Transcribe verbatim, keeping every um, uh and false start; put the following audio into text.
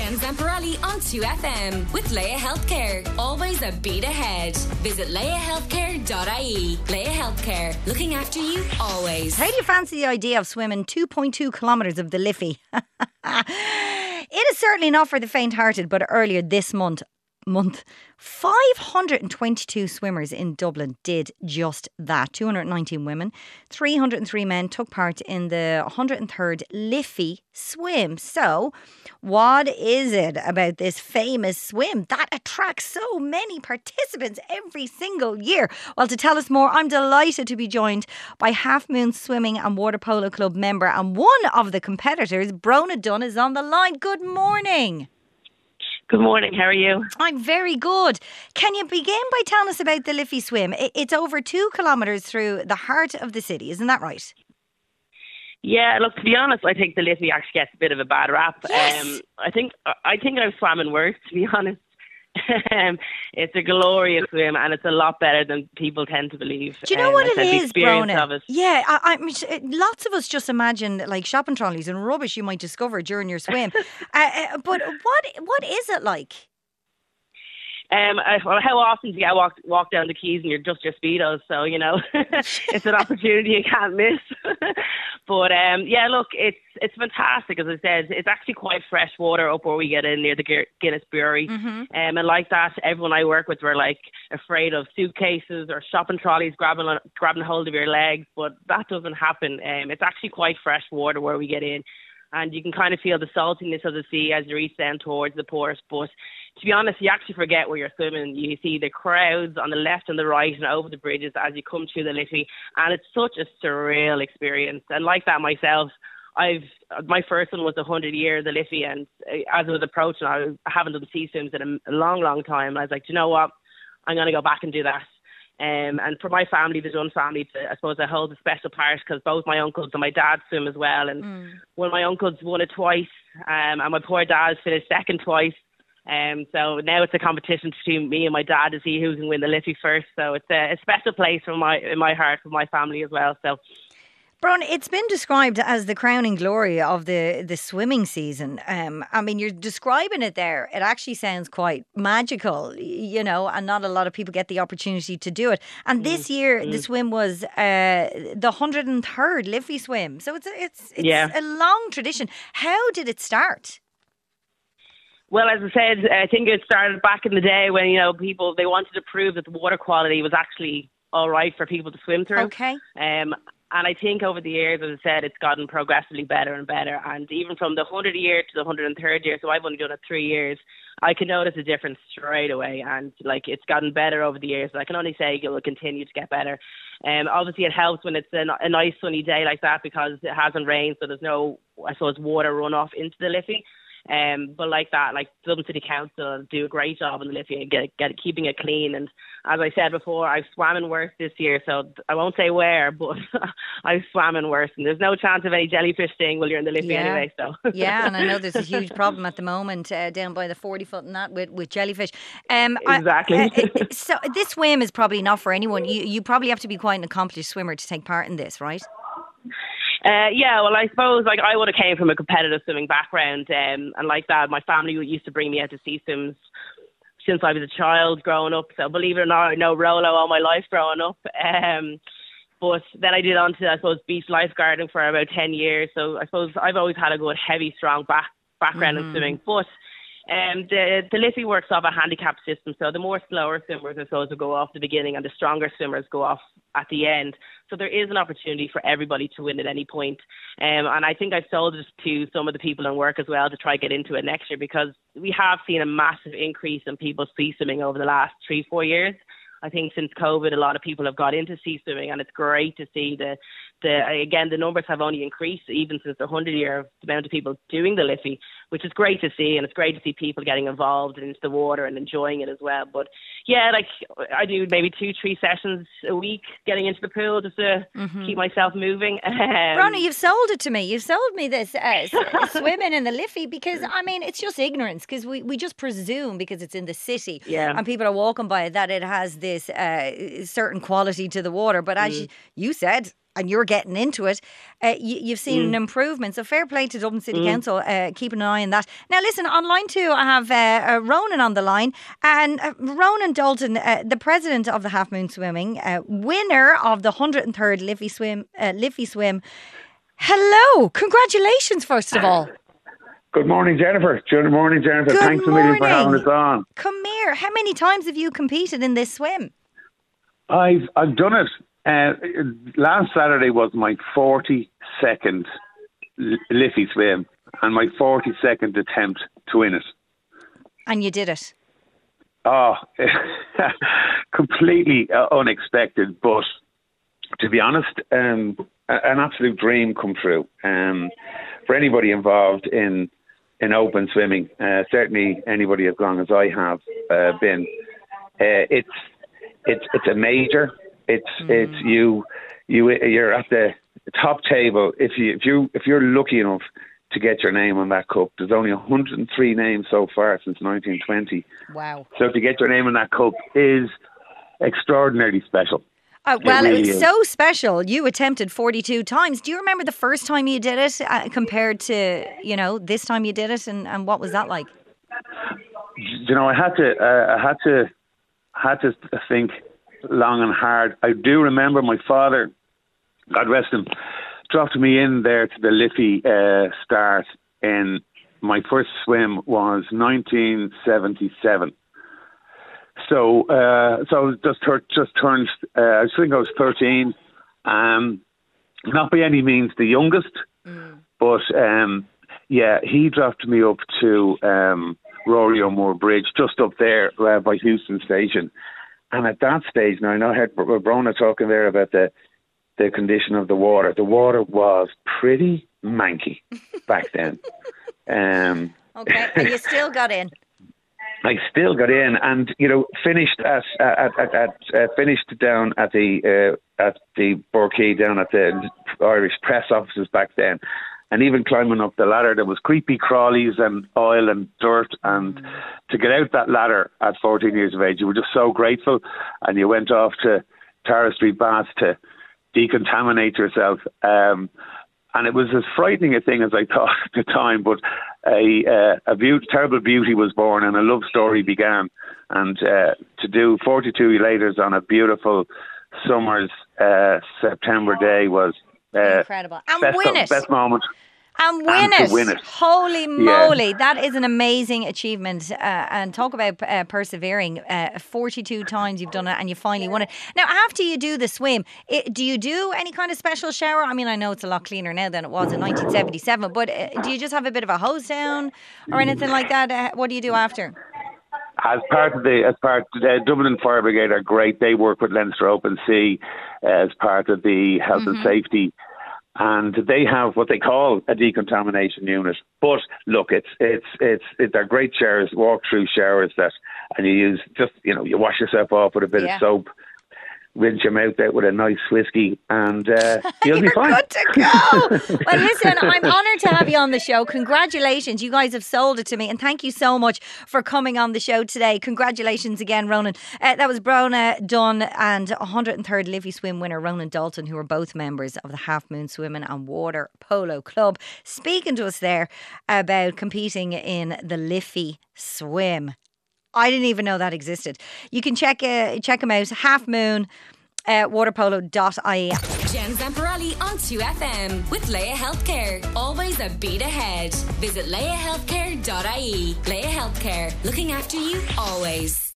Jen Zamparelli on two F M with Leia Healthcare. Always a beat ahead. Visit leia healthcare dot I E. Leia Healthcare, looking after you always. How do you fancy the idea of swimming two point two kilometres of the Liffey? It is certainly not for the faint-hearted, but earlier this month, month, five hundred twenty-two swimmers in Dublin did just that. two hundred nineteen women, three hundred three men took part in the one hundred third Liffey swim. So, what is it about this famous swim that attracts so many participants every single year? Well, to tell us more, I'm delighted to be joined by Half Moon Swimming and Water Polo Club member and one of the competitors. Brona Dunn is on the line. Good morning. Good morning, how are you? I'm very good. Can you begin by telling us about the Liffey swim? It's over two kilometres through the heart of the city, isn't that right? Yeah, look, to be honest, I think the Liffey actually gets a bit of a bad rap. Yes. Um, I think I think I've swam in worse, to be honest. um, it's a glorious swim and it's a lot better than people tend to believe. Do you know um, what I it said the is, experience Brona? of it. Yeah, I, I mean, lots of us just imagine like shopping trolleys and rubbish you might discover during your swim. uh, uh, but what what is it like? Um, I, well, how often do you get walk, walk down the quays and you're just your Speedos? So, you know, it's an opportunity you can't miss. But, um, yeah, look, it's it's fantastic. As I said, it's actually quite fresh water up where we get in near the Guinness Brewery. Mm-hmm. Um, and like that, everyone I work with were like afraid of suitcases or shopping trolleys grabbing grabbing hold of your legs. But that doesn't happen. Um, it's actually quite fresh water where we get in. And you can kind of feel the saltiness of the sea as you reach down towards the port. But to be honest, you actually forget where you're swimming. You see the crowds on the left and the right and over the bridges as you come through the Liffey. And it's such a surreal experience. And like that myself, I've my first one was a hundred year the Liffey. And as I was approaching, I, was, I haven't done sea swims in a, a long, long time. And I was like, do you know what? I'm going to go back and do that. Um, and for my family, the Dunn family, I suppose I hold a special part because both my uncles and my dad swim as well. And mm. one of my uncles won it twice, um, and my poor dad finished second twice. Um, so now it's a competition between me and my dad to see who can win the Liffey first. So it's a, a special place for my in my heart for my family as well. So. Brona, it's been described as the crowning glory of the, the swimming season. Um, I mean, you're describing it there. It actually sounds quite magical, you know, and not a lot of people get the opportunity to do it. And this mm. year, mm. the swim was uh, the one hundred third Liffey swim. So it's, it's, it's yeah. a long tradition. How did it start? Well, as I said, I think it started back in the day when, you know, people, they wanted to prove that the water quality was actually all right for people to swim through. Okay. Um, And I think over the years, as I said, it's gotten progressively better and better. And even from the hundredth year to the one hundred third year, so I've only done it three years, I can notice a difference straight away. And like it's gotten better over the years. But I can only say it will continue to get better. Um, obviously, it helps when it's a, a nice sunny day like that because it hasn't rained, so there's no, I suppose, water runoff into the Liffey. Um, but like that, like Dublin City Council do a great job in the Liffey and get, get keeping it clean. And as I said before, I've swam in worse this year, so I won't say where, but I've swam in worse. And there's no chance of any jellyfish sting while you're in the Liffey yeah. anyway. So yeah, and I know there's a huge problem at the moment uh, down by the forty foot and that with, with jellyfish. Um, exactly. I, uh, so this swim is probably not for anyone. You you probably have to be quite an accomplished swimmer to take part in this, right? Uh, yeah, well, I suppose like I would have came from a competitive swimming background, um, and like that, my family used to bring me out to sea swims since I was a child growing up. So believe it or not, I know Rolo all my life growing up. Um, but then I did on to, I suppose, beach lifeguarding for about ten years. So I suppose I've always had a good, heavy, strong back background mm-hmm. in swimming. But Um, the, the Liffey works off a handicap system, so the more slower swimmers, I suppose, will go off the beginning and the stronger swimmers go off at the end. So there is an opportunity for everybody to win at any point. Um, and I think I've sold it to some of the people in work as well to try get into it next year because we have seen a massive increase in people sea swimming over the last three, four years. I think since COVID, a lot of people have got into sea swimming, and it's great to see the, the again, the numbers have only increased even since the hundred year of the amount of people doing the Liffey, which is great to see, and it's great to see people getting involved into the water and enjoying it as well. But yeah, like I do maybe two, three sessions a week getting into the pool just to mm-hmm. keep myself moving. Um, Brona, you've sold it to me. You've sold me this uh, swimming in the Liffey because, I mean, it's just ignorance because we, we just presume because it's in the city yeah. and people are walking by it that it has the this uh, certain quality to the water. But as mm. you, you said, and you're getting into it, uh, you, you've seen mm. an improvement. So fair play to Dublin City mm. Council, uh, keeping an eye on that. Now listen, on line two, I have uh, uh, Ronan on the line. And uh, Ronan Dalton, uh, the president of the Half Moon Swimming, uh, winner of the one hundred third Liffey Swim. Uh, Liffey Swim. Hello, congratulations first of all. Good morning, Jennifer. Good morning, Jennifer. Good Thanks morning. a million for having us on. Come here. How many times have you competed in this swim? I've I've done it. Uh, last Saturday was my forty-second Liffey swim and my forty-second attempt to win it. And you did it? Oh, completely uh, unexpected, but to be honest, um, an absolute dream come true. Um, for anybody involved in in open swimming, uh, certainly anybody as long as I have uh, been, uh, it's it's it's a major. It's mm. it's you you you're at the top table. If you if you if you're lucky enough to get your name on that cup, there's only one hundred three names so far since nineteen twenty. Wow! So to get your name on that cup is extraordinarily special. Oh, well, it really it's is. so special. You attempted forty-two times. Do you remember the first time you did it uh, compared to, you know, this time you did it? And, and what was that like? You know, I had to, uh, I had to, had to think long and hard. I do remember my father, God rest him, dropped me in there to the Liffey uh, start. And my first swim was nineteen seventy-seven. So, uh, so just tur- just turned. Uh, I think I was thirteen. Um, not by any means the youngest, mm. but um, yeah, he dropped me up to um, Rory O'Moore Bridge, just up there uh, by Houston Station. And at that stage, now I know I heard Brona talking there about the the condition of the water. The water was pretty manky back then. Um, okay, and you still got in. I still got in, and you know, finished at at at, at uh, finished down at the uh, at the Burkey, down at the Irish press offices back then, and even climbing up the ladder, there was creepy crawlies and oil and dirt, and mm. to get out that ladder at fourteen years of age, you were just so grateful, and you went off to Tara Street Baths to decontaminate yourself. Um, And it was as frightening a thing as I thought at the time, but a uh, a be- terrible beauty was born and a love story began. And uh, to do forty-two laters on a beautiful summer's uh, September day was uh, incredible. And best, win it. Best moment. And win, and it. win it. Holy moly. Yeah. That is an amazing achievement. Uh, and talk about uh, persevering. Uh, forty-two times you've done it and you finally won it. Now, after you do the swim, it, do you do any kind of special shower? I mean, I know it's a lot cleaner now than it was in nineteen seventy-seven, but uh, do you just have a bit of a hose down or anything like that? Uh, what do you do after? As part of the, as part, uh, Dublin Fire Brigade are great. They work with Leinster Open Sea uh, as part of the health mm-hmm. and safety. And they have what they call a decontamination unit. But look, it's it's it's it, they're great showers, walk-through showers that, and you use just you know you wash yourself off with a bit yeah. of soap, rinse your mouth out with a nice whiskey, and uh, you'll You're be fine. good to go. Well, listen, I'm honoured to have you on the show. Congratulations, you guys have sold it to me, and thank you so much for coming on the show today. Congratulations again, Ronan. Uh, that was Brona Dunn and one hundred third Liffey Swim winner Ronan Dalton, who are both members of the Half Moon Swimming and Water Polo Club, speaking to us there about competing in the Liffey Swim. I didn't even know that existed. You can check uh, check them out. Half Moon, uh, waterpolo dot I E. Jen Zamparelli on two F M with Leia Healthcare. Always a beat ahead. Visit leia healthcare dot I E. Leia Healthcare, looking after you always.